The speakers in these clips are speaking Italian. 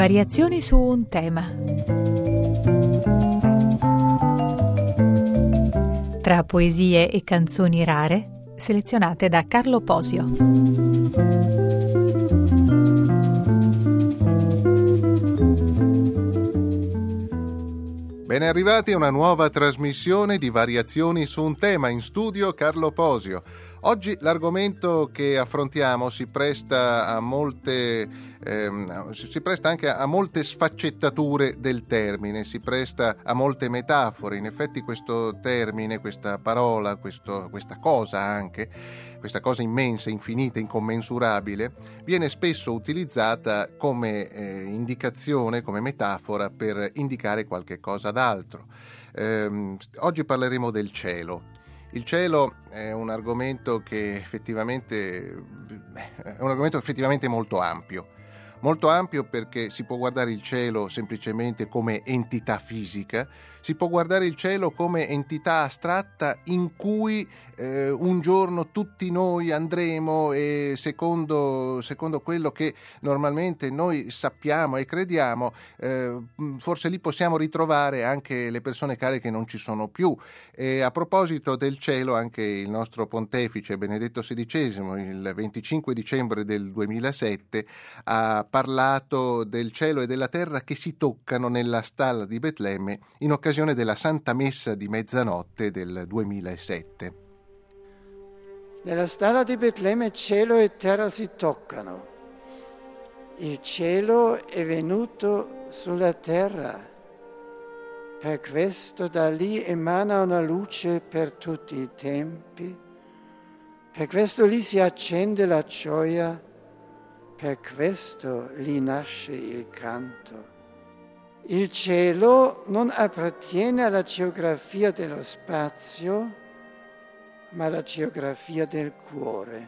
Variazioni su un tema. Tra poesie e canzoni rare, selezionate da Carlo Posio. Ben arrivati a una nuova trasmissione di Variazioni su un tema. In studio Carlo Posio. Oggi l'argomento che affrontiamo si presta anche a molte sfaccettature del termine, si presta a molte metafore. In effetti questo termine, questa parola, questa cosa immensa, infinita, incommensurabile, viene spesso utilizzata come indicazione, come metafora per indicare qualche cosa d'altro. Oggi parleremo del cielo. Il cielo è un argomento effettivamente molto ampio perché si può guardare il cielo semplicemente come entità fisica, si può guardare il cielo come entità astratta in cui un giorno tutti noi andremo e secondo quello che normalmente noi sappiamo e crediamo, forse lì possiamo ritrovare anche le persone care che non ci sono più. E a proposito del cielo, anche il nostro pontefice Benedetto XVI, il 25 dicembre del 2007, ha parlato del cielo e della terra che si toccano nella stalla di Betlemme in occasione della Santa Messa di mezzanotte del 2007. Nella stalla di Betlemme cielo e terra si toccano. Il cielo è venuto sulla terra. Per questo da lì emana una luce per tutti i tempi. Per questo lì si accende la gioia. Per questo lì nasce il canto. Il cielo non appartiene alla geografia dello spazio, ma alla geografia del cuore.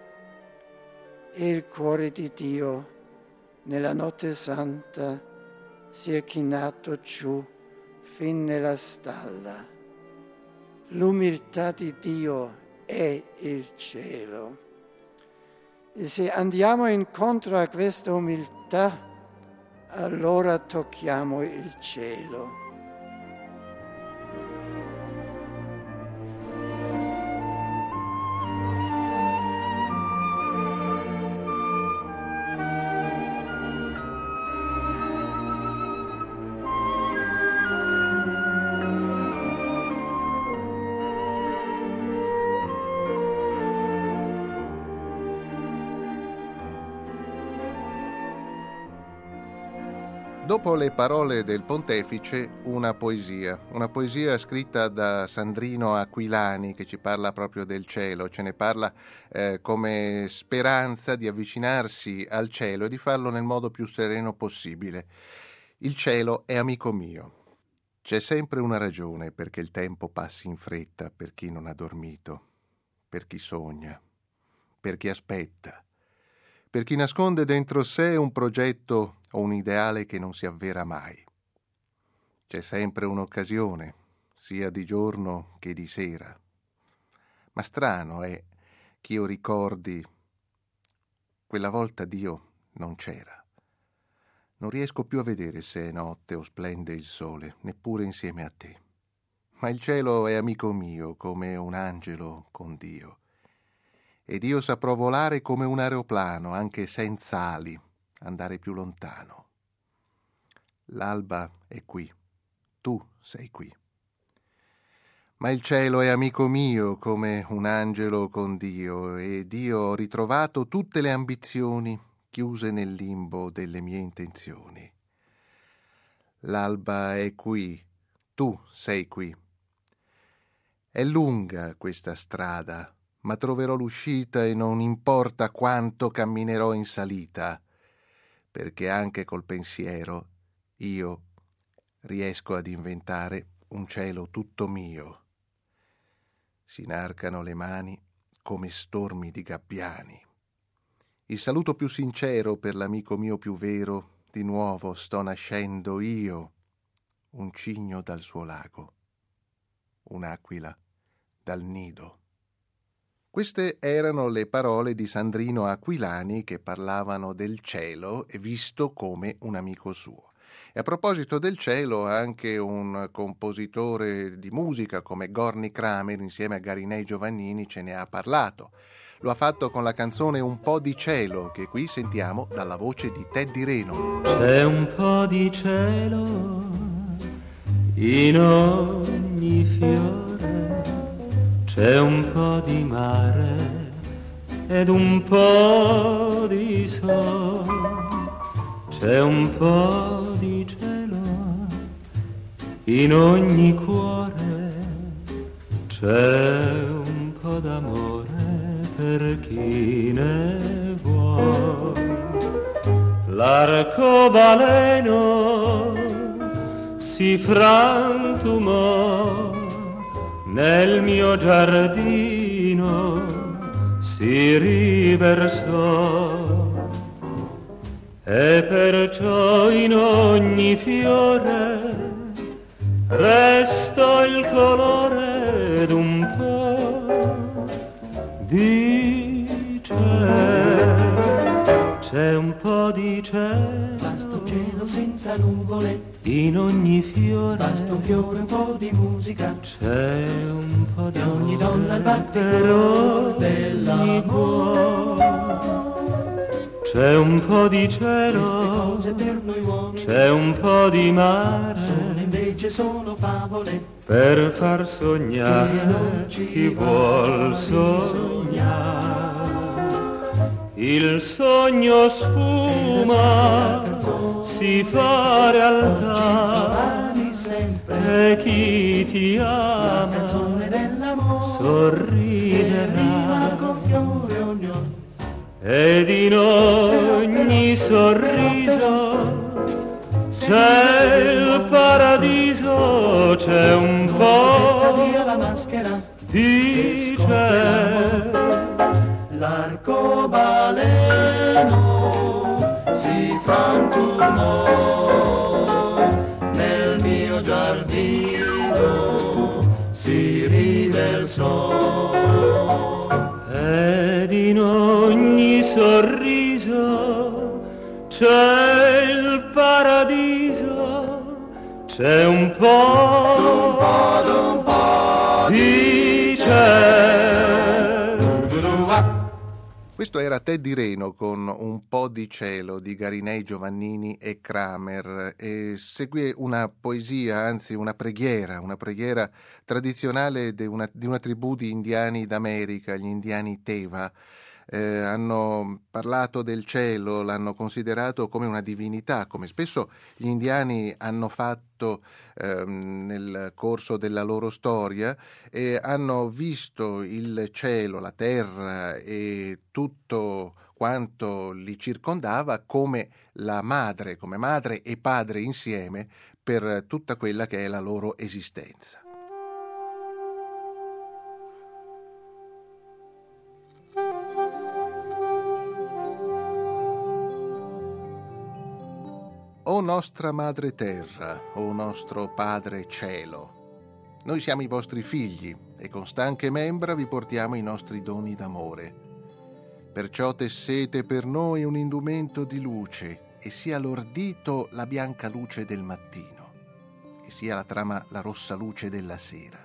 E il cuore di Dio nella notte santa si è chinato giù fin nella stalla. L'umiltà di Dio è il cielo. E se andiamo incontro a questa umiltà, allora tocchiamo il cielo. Dopo le parole del pontefice, una poesia scritta da Sandrino Aquilani che ci parla proprio del cielo, ce ne parla come speranza di avvicinarsi al cielo e di farlo nel modo più sereno possibile. Il cielo è amico mio. C'è sempre una ragione perché il tempo passi in fretta per chi non ha dormito, per chi sogna, per chi aspetta, per chi nasconde dentro sé un progetto o un ideale che non si avvera mai. C'è sempre un'occasione, sia di giorno che di sera. Ma strano è che io ricordi quella volta Dio non c'era. Non riesco più a vedere se è notte o splende il sole, neppure insieme a te. Ma il cielo è amico mio come un angelo con Dio. Ed io saprò volare come un aeroplano, anche senza ali, andare più lontano. L'alba è qui, tu sei qui. Ma il cielo è amico mio come un angelo con Dio, ed io ho ritrovato tutte le ambizioni chiuse nel limbo delle mie intenzioni. L'alba è qui, tu sei qui. È lunga questa strada, ma troverò l'uscita e non importa quanto camminerò in salita, perché anche col pensiero io riesco ad inventare un cielo tutto mio. Si inarcano le mani come stormi di gabbiani. Il saluto più sincero per l'amico mio più vero, di nuovo sto nascendo io, un cigno dal suo lago, un'aquila dal nido. Queste erano le parole di Sandrino Aquilani che parlavano del cielo visto come un amico suo. E a proposito del cielo, anche un compositore di musica come Gorny Kramer insieme a Garinei Giovannini ce ne ha parlato. Lo ha fatto con la canzone Un po' di cielo, che qui sentiamo dalla voce di Teddy Reno. C'è un po' di cielo in ogni fiore, c'è un po' di mare ed un po' di sole, c'è un po' di cielo in ogni cuore, c'è un po' d'amore per chi ne vuole. L'arcobaleno si frantumò nel mio giardino, si riversò, e perciò in ogni fiore restò il colore d'un po' di cielo. C'è un po' di cielo, basta un cielo senza nuvole, in ogni fiore basta un fiore, un po' di musica, c'è un po' di e ogni donna il per battito ogni dell'amore. C'è un po' di Queste cielo, cose per noi uomini c'è un po' di mare, invece sono favole per far che sognare non ci chi va vuol di sognare. Il sogno sfuma, si fa realtà, Oggi sempre e chi ti la ama canzone dell'amore che sorriderà, rima con fiore ognuno. ed in ogni sorriso c'è il paradiso, c'è un Porta via po' la maschera, di cielo. l'arcobaleno si frantumò nel mio giardino, si riversò, Ed in ogni sorriso c'è il paradiso, c'è un po' di cielo. Questo era Teddy Reno con Un po' di cielo di Garinei, Giovannini e Kramer, e seguì una poesia, anzi una preghiera tradizionale di una tribù di indiani d'America, gli indiani Teva. Hanno parlato del cielo, l'hanno considerato come una divinità, come spesso gli indiani hanno fatto nel corso della loro storia, e hanno visto il cielo, la terra e tutto quanto li circondava come la madre, come madre e padre insieme per tutta quella che è la loro esistenza. O nostra madre terra, o nostro padre cielo, noi siamo i vostri figli e con stanche membra vi portiamo i nostri doni d'amore. Perciò tessete per noi un indumento di luce, e sia l'ordito la bianca luce del mattino, e sia la trama la rossa luce della sera.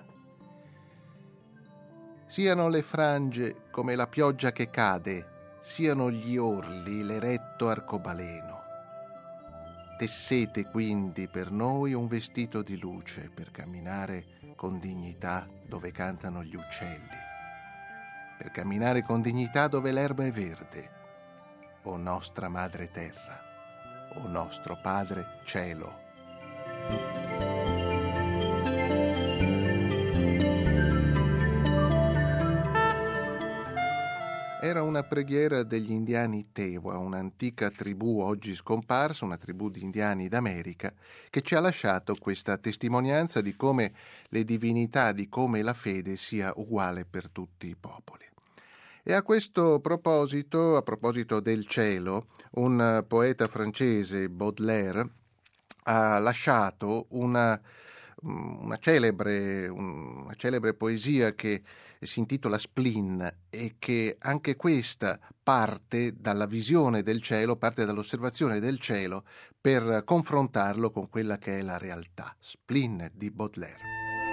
Siano le frange come la pioggia che cade, siano gli orli l'eretto arcobaleno. Tessete quindi per noi un vestito di luce per camminare con dignità dove cantano gli uccelli, per camminare con dignità dove l'erba è verde, o nostra madre terra, o nostro padre cielo. Era una preghiera degli indiani Tewa, un'antica tribù oggi scomparsa, una tribù di indiani d'America, che ci ha lasciato questa testimonianza di come le divinità, di come la fede sia uguale per tutti i popoli. E a questo proposito, a proposito del cielo, un poeta francese, Baudelaire, ha lasciato un una celebre poesia che si intitola Spleen e che anche questa parte dalla visione del cielo, parte dall'osservazione del cielo per confrontarlo con quella che è la realtà. Spleen di Baudelaire.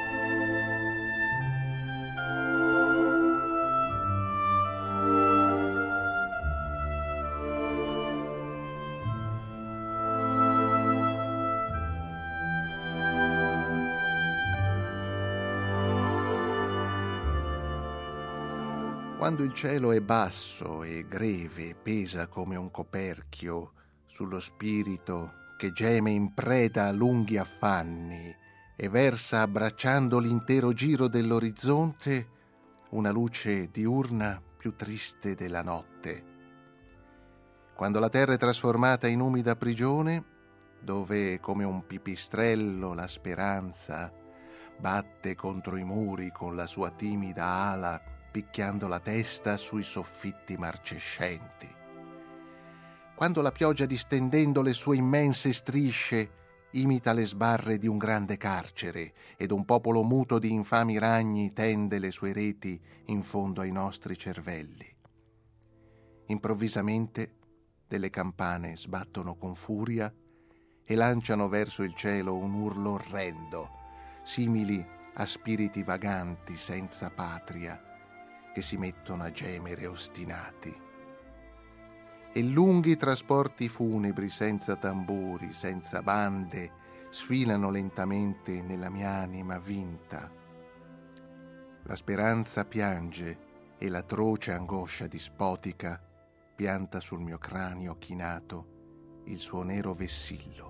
Quando il cielo è basso e greve, pesa come un coperchio sullo spirito che geme in preda a lunghi affanni e versa, abbracciando l'intero giro dell'orizzonte, una luce diurna più triste della notte. Quando la terra è trasformata in umida prigione, dove come un pipistrello la speranza batte contro i muri con la sua timida ala, picchiando la testa sui soffitti marcescenti. Quando la pioggia, distendendo le sue immense strisce, imita le sbarre di un grande carcere ed un popolo muto di infami ragni tende le sue reti in fondo ai nostri cervelli. Improvvisamente delle campane sbattono con furia e lanciano verso il cielo un urlo orrendo, simili a spiriti vaganti senza patria che si mettono a gemere ostinati. E lunghi trasporti funebri senza tamburi, senza bande, sfilano lentamente nella mia anima vinta. La speranza piange e l'atroce angoscia dispotica pianta sul mio cranio chinato il suo nero vessillo.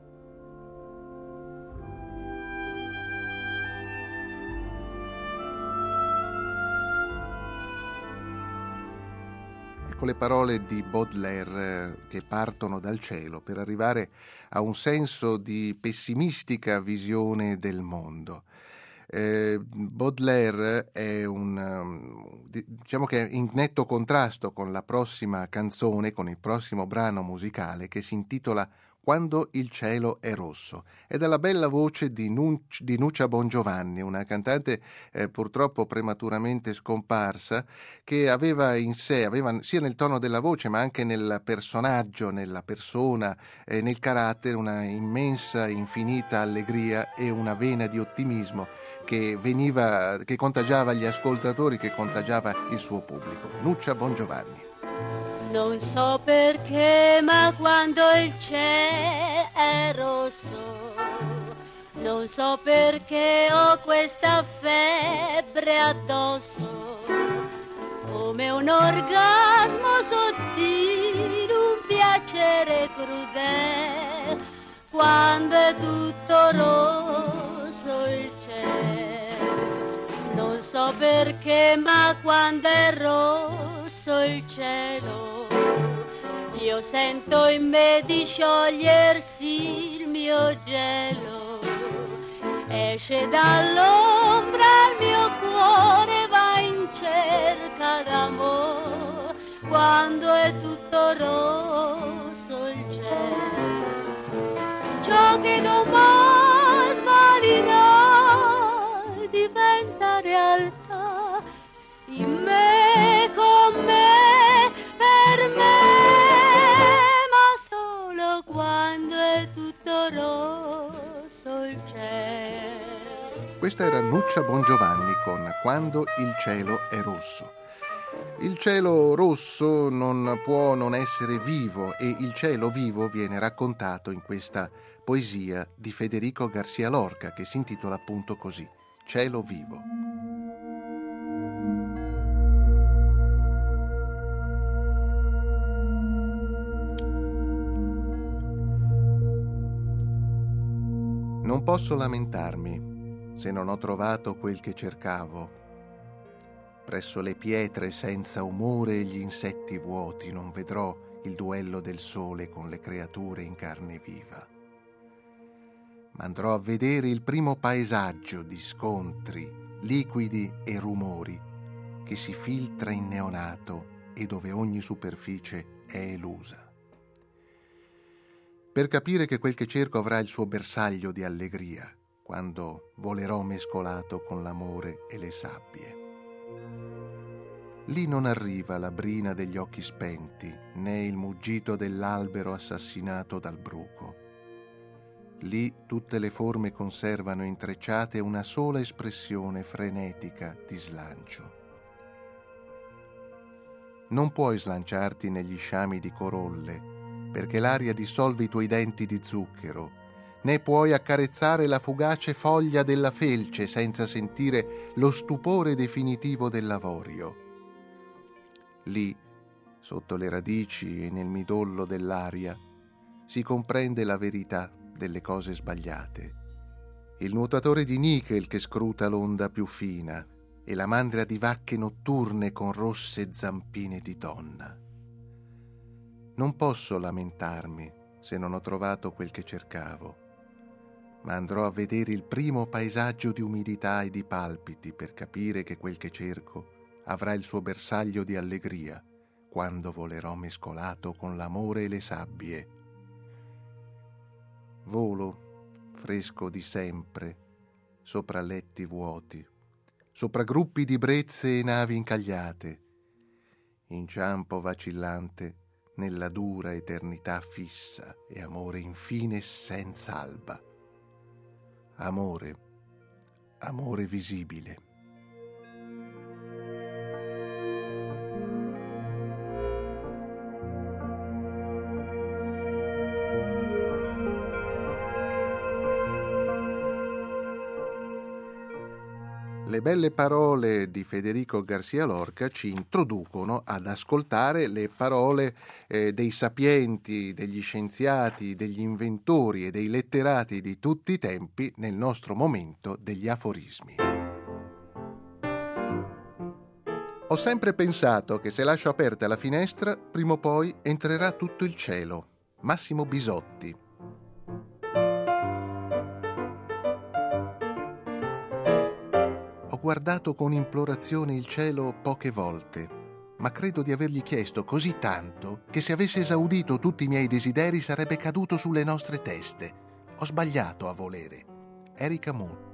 Ecco le parole di Baudelaire che partono dal cielo per arrivare a un senso di pessimistica visione del mondo. Baudelaire è diciamo che è in netto contrasto con la prossima canzone, con il prossimo brano musicale che si intitola Quando il cielo è rosso. È dalla bella voce di Nuccia Bongiovanni, una cantante purtroppo prematuramente scomparsa, che aveva in sé, sia nel tono della voce ma anche nel personaggio, nella persona, nel carattere, una immensa, infinita allegria e una vena di ottimismo che contagiava gli ascoltatori, che contagiava il suo pubblico. Nuccia Bongiovanni. Non so perché, ma quando il cielo è rosso, non so perché ho questa febbre addosso, come un orgasmo sottile, un piacere crudele, quando è tutto rosso il cielo. Non so perché, ma quando è rosso il cielo, io sento in me di sciogliersi il mio gelo, esce dall'ombra il mio cuore, va in cerca d'amore, quando è tutto rosso il cielo. Ciò che domani svanirà diventa realtà, in me, con me, per me, quando è tutto rosso il cielo. Questa era Nuccia Bongiovanni con Quando il cielo è rosso. Il cielo rosso non può non essere vivo e il cielo vivo viene raccontato in questa poesia di Federico García Lorca che si intitola appunto così, Cielo vivo. Non posso lamentarmi se non ho trovato quel che cercavo. Presso le pietre senza umore e gli insetti vuoti non vedrò il duello del sole con le creature in carne viva. Ma andrò a vedere il primo paesaggio di scontri, liquidi e rumori che si filtra in neonato e dove ogni superficie è elusa. Per capire che quel che cerco avrà il suo bersaglio di allegria, quando volerò mescolato con l'amore e le sabbie. Lì non arriva la brina degli occhi spenti, né il muggito dell'albero assassinato dal bruco. Lì tutte le forme conservano intrecciate una sola espressione frenetica di slancio. Non puoi slanciarti negli sciami di corolle, perché l'aria dissolve i tuoi denti di zucchero, né puoi accarezzare la fugace foglia della felce senza sentire lo stupore definitivo dell'avorio. Lì, sotto le radici e nel midollo dell'aria, si comprende la verità delle cose sbagliate. Il nuotatore di nichel che scruta l'onda più fina e la mandria di vacche notturne con rosse zampine di donna. Non posso lamentarmi se non ho trovato quel che cercavo, ma andrò a vedere il primo paesaggio di umidità e di palpiti per capire che quel che cerco avrà il suo bersaglio di allegria quando volerò mescolato con l'amore e le sabbie. Volo, fresco di sempre, sopra letti vuoti, sopra gruppi di brezze e navi incagliate, inciampo vacillante nella dura eternità fissa e amore infine senza alba. Amore, amore visibile. Le belle parole di Federico García Lorca ci introducono ad ascoltare le parole dei sapienti, degli scienziati, degli inventori e dei letterati di tutti i tempi nel nostro momento degli aforismi. Ho sempre pensato che se lascio aperta la finestra, prima o poi entrerà tutto il cielo. Massimo Bisotti. Ho guardato con implorazione il cielo poche volte, ma credo di avergli chiesto così tanto che se avesse esaudito tutti i miei desideri sarebbe caduto sulle nostre teste. Ho sbagliato a volere. Erika Moore.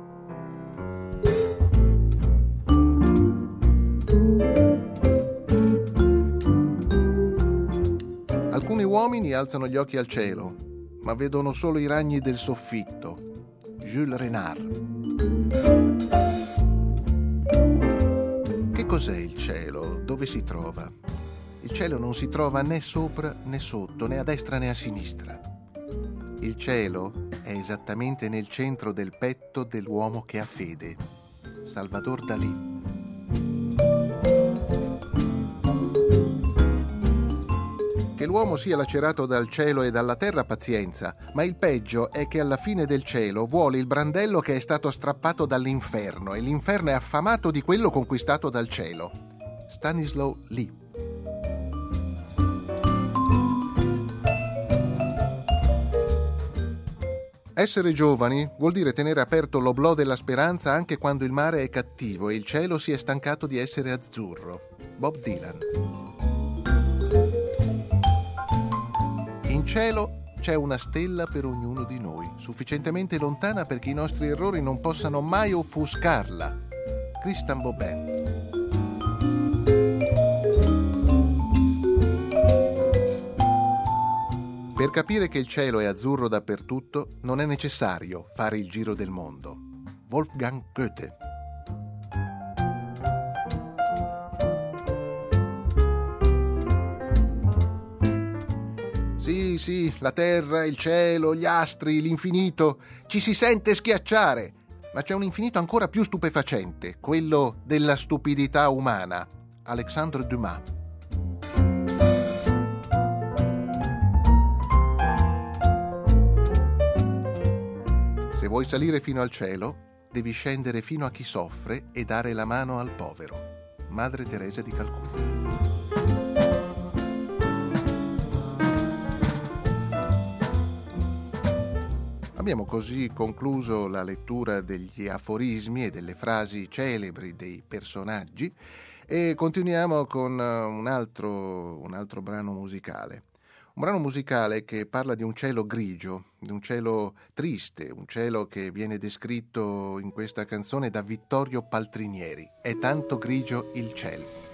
Alcuni uomini alzano gli occhi al cielo, ma vedono solo i ragni del soffitto. Jules Renard. Che cos'è il cielo? Dove si trova? Il cielo non si trova né sopra né sotto, né a destra né a sinistra. Il cielo è esattamente nel centro del petto dell'uomo che ha fede. Salvador Dalì. Che l'uomo sia lacerato dal cielo e dalla terra, pazienza, ma il peggio è che alla fine del cielo vuole il brandello che è stato strappato dall'inferno e l'inferno è affamato di quello conquistato dal cielo. Stanislaw Lee. Essere giovani vuol dire tenere aperto l'oblò della speranza anche quando il mare è cattivo e il cielo si è stancato di essere azzurro. Bob Dylan. In cielo c'è una stella per ognuno di noi, sufficientemente lontana perché i nostri errori non possano mai offuscarla. Christian Bobin. Per capire che il cielo è azzurro dappertutto non è necessario fare il giro del mondo. Wolfgang Goethe. Sì, la terra, il cielo, gli astri, l'infinito, ci si sente schiacciare, ma c'è un infinito ancora più stupefacente, quello della stupidità umana. Alexandre Dumas. Se vuoi salire fino al cielo, devi scendere fino a chi soffre e dare la mano al povero. Madre Teresa di Calcutta. Abbiamo così concluso la lettura degli aforismi e delle frasi celebri dei personaggi e continuiamo con un altro brano musicale. Un brano musicale che parla di un cielo grigio, di un cielo triste, un cielo che viene descritto in questa canzone da Vittorio Paltrinieri. È tanto grigio il cielo.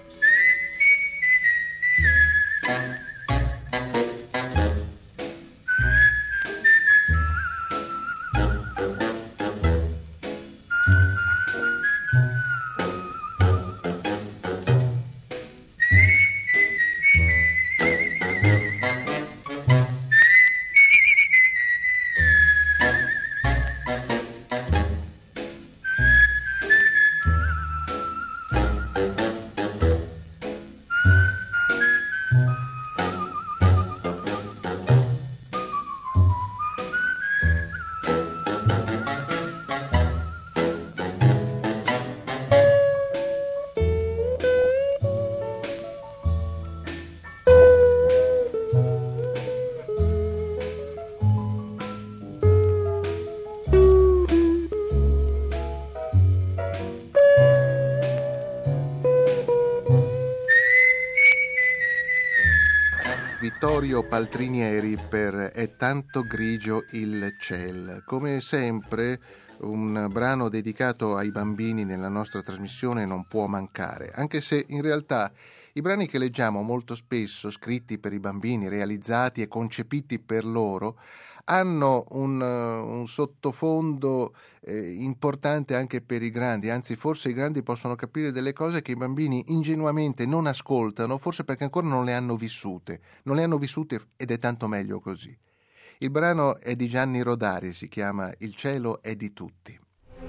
Vittorio Paltrinieri per È tanto grigio il ciel. Come sempre un brano dedicato ai bambini nella nostra trasmissione non può mancare, anche se in realtà i brani che leggiamo molto spesso, scritti per i bambini, realizzati e concepiti per loro, hanno un sottofondo importante anche per i grandi, anzi forse i grandi possono capire delle cose che i bambini ingenuamente non ascoltano, forse perché ancora non le hanno vissute ed è tanto meglio così. Il brano è di Gianni Rodari, si chiama Il cielo è di tutti.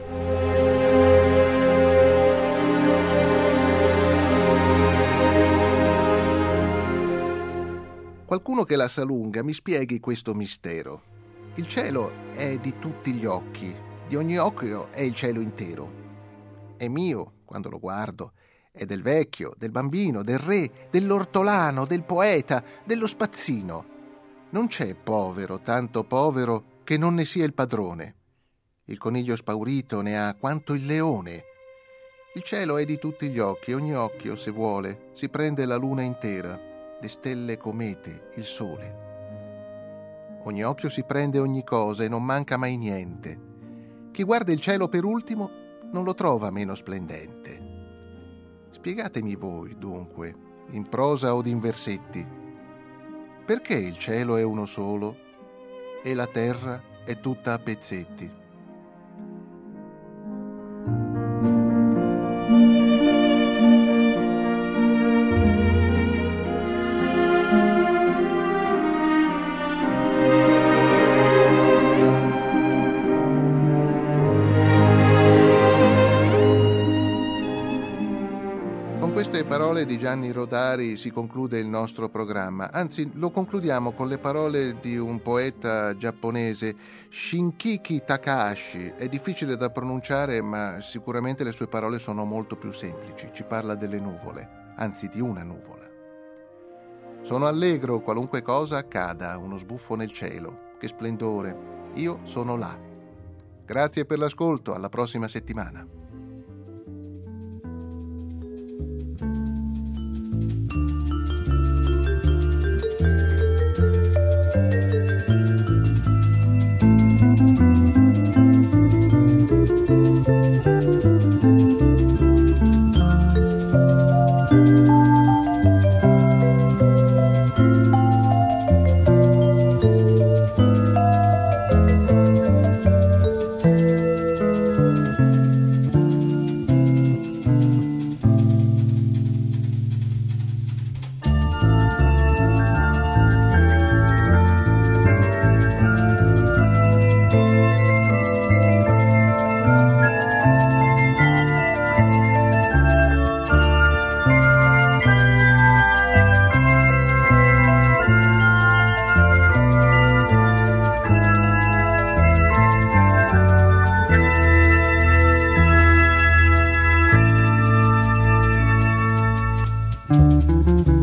Qualcuno che la sa lunga mi spieghi questo mistero. Il cielo è di tutti gli occhi, di ogni occhio è il cielo intero. È mio quando lo guardo, è del vecchio, del bambino, del re, dell'ortolano, del poeta, dello spazzino. Non c'è povero, tanto povero, che non ne sia il padrone. Il coniglio spaurito ne ha quanto il leone. Il cielo è di tutti gli occhi, ogni occhio, se vuole, si prende la luna intera, le stelle comete, il sole. Ogni occhio si prende ogni cosa e non manca mai niente. Chi guarda il cielo per ultimo non lo trova meno splendente. Spiegatemi voi, dunque, in prosa o in versetti, perché il cielo è uno solo e la terra è tutta a pezzetti? Parole di Gianni Rodari si conclude il nostro programma, anzi lo concludiamo con le parole di un poeta giapponese, Shinkiki Takahashi. È difficile da pronunciare, ma sicuramente le sue parole sono molto più semplici. Ci parla delle nuvole, anzi di una nuvola. Sono allegro qualunque cosa accada, uno sbuffo nel cielo, che splendore, io sono là. Grazie per l'ascolto, alla prossima settimana. Thank you.